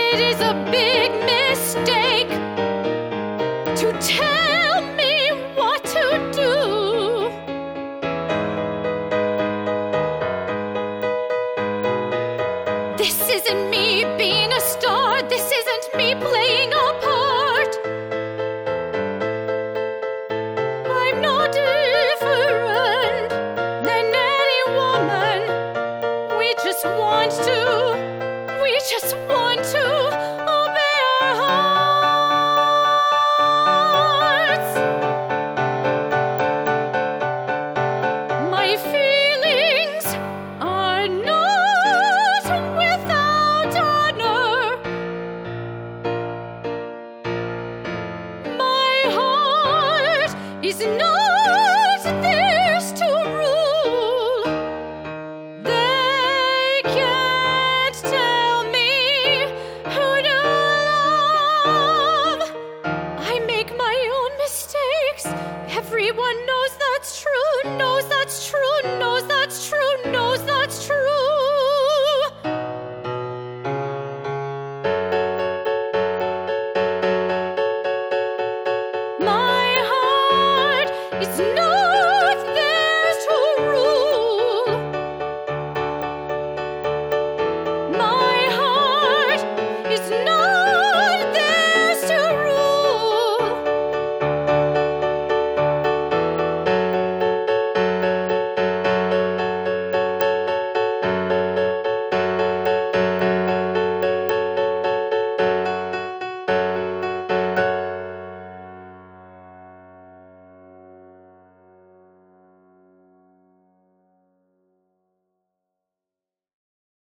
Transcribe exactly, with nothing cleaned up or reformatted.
It is a big mistake to tell me what to do. This isn't me being a star. This isn't me playing a part. I'm not different than any woman. We just want to, we just want